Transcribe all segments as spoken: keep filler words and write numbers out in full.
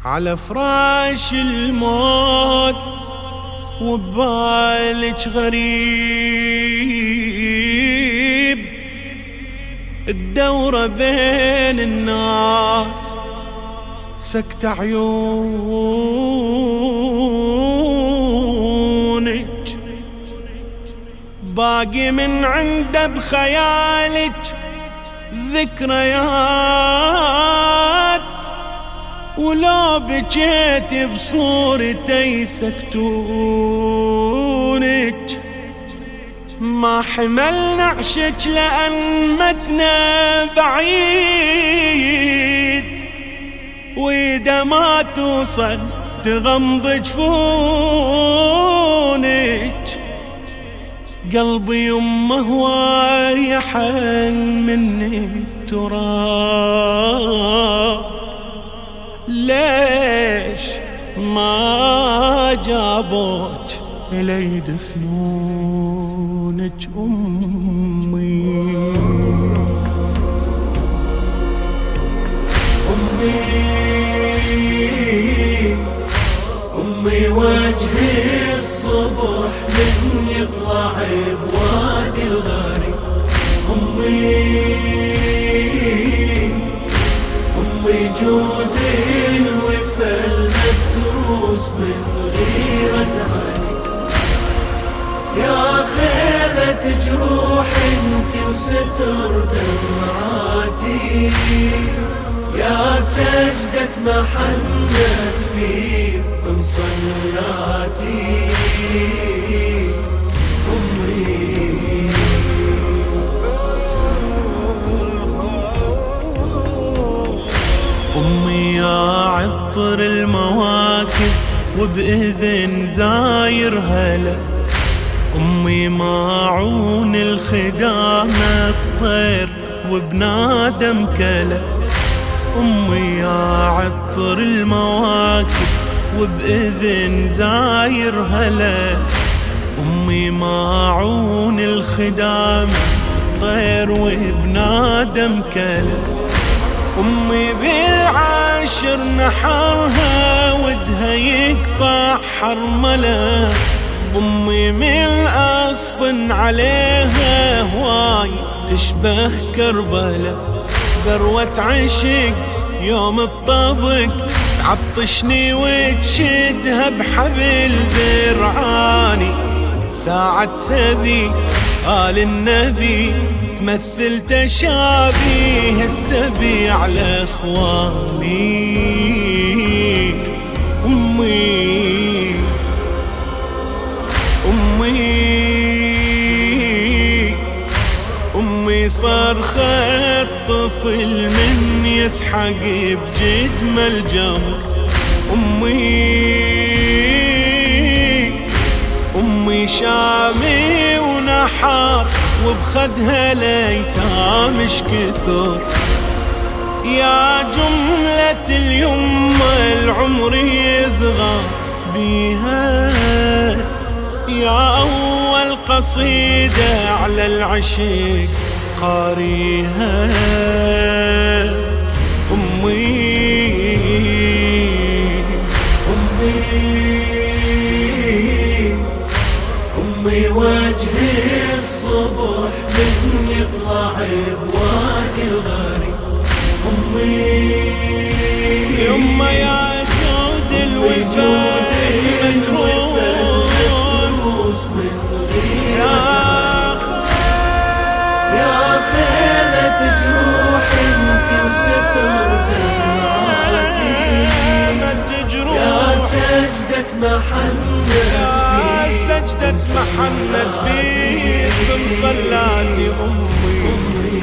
على فراش الموت وببالك غريب، الدورة بين الناس سكت عيونك، باقي من عنده بخيالك ذكريات، ولو بجيت بصورتي سكتونك. ما حملنا عشك لأن متنا بعيد، وإذا ما توصل تغمض جفونك. قلبي يمه هواي حن مني التراب، ليش ما جابوك إلي دفنونك أمي؟ أمي أمي وجهي الصبح من يطلع بوادي الغاري. أمي أمي جود الوفا المتروس من غيرة علي. يا خيبة جروح انتي وستر دمعاتي، يا سجدة محنت في مصلاتي. أمي أمي يا عطر المواكب وبإذن زاير هلا، أمي ماعون الخدامة الطير وبنادم كلا. أمي يا عطر المواكب وبإذن زاير هلا، أمي ماعون الخدامة طير وبنادم كلا. أمي بالعاشر نحرها ودها يقطع حرملة، أمي من أصف عليها هواي تشبه كربلة. ذروة عشق يوم الطبق تعطشني وتشدها بحبل ذرعاني، ساعة سبي آل النبي تمثل تشابيه السبي على إخواني. أمي أمي أمي صرخة طفل من يسحق بجدم الجمر. أمي أمي شامي ونحار وبخدها ليتامش كثر. يا جملة اليمة العمر يصغر بيها، يا أول قصيدة على العشق قاريها. أمي أمي أمي وجهي الصبح من يطلع بوادي الغاري. أمي يما يا جود الوفا المتروس من غيرة، يا خيمة جروح انتي وستر دمعاتي، يا سجدة محنت في سجدة محنت في مصلاتي. أمي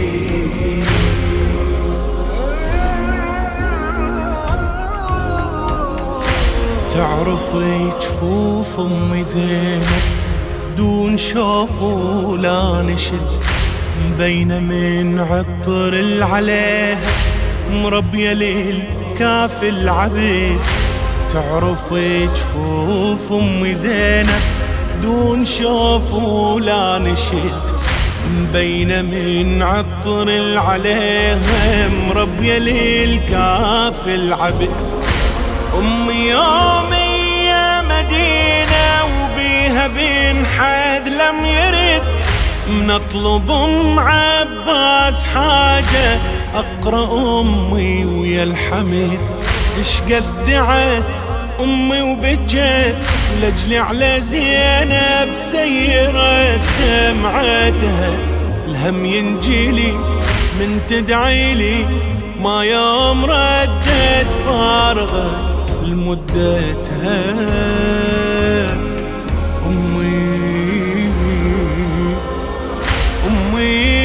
تعرفي جفوف أمي زينب دون شوف ولا نشد، مبينة من عطر العليها مربية ليل كاف العبيد. تعرفي جفوف أمي زينب دون شوف ولا نشد، مبينة من عطر العليها مربية ليل كاف العبيد. أمي يومي يا مدينة وبيها بنحد لم يرد، منطلب أم عباس حاجة أقرأ أمي ويا الحمد. إشقد دعت أمي وبجت لأجلي على زينب سيرت دمعتها، الهم ينجلي من تدعيلي ما يوم ردت فارغة لمدتها. أمي أمي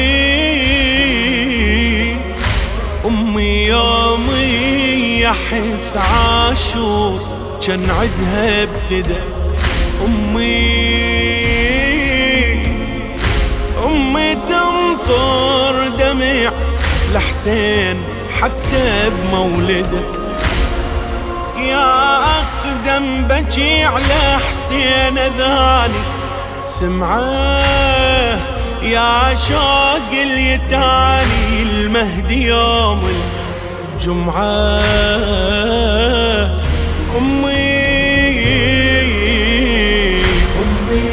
أمي يومي يحس عاشور كان عدها ابتدى. أمي أمي تمطر دمع لحسين حتى بمولده، يا أقدم بكي على حسين ذاني سمعه، يا شوق اليتاني المهدي يوم الجمعة. أمي أمي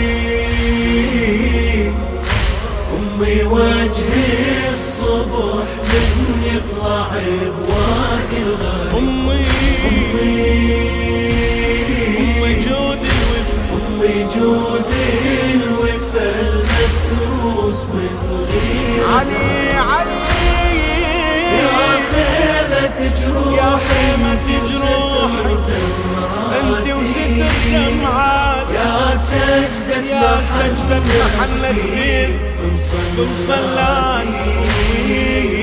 أمي وجه الصبح من يطلع بوادي الغاية. أمي أمي أمي جود الوفا، أمي جود الوفا المتروس من غير علي علي يا خيمة جروح، يا خيمة جروح دمعاتي، انت وستر دمعات، يا سجدة يا سجدة محنة فيه بمصلاتي.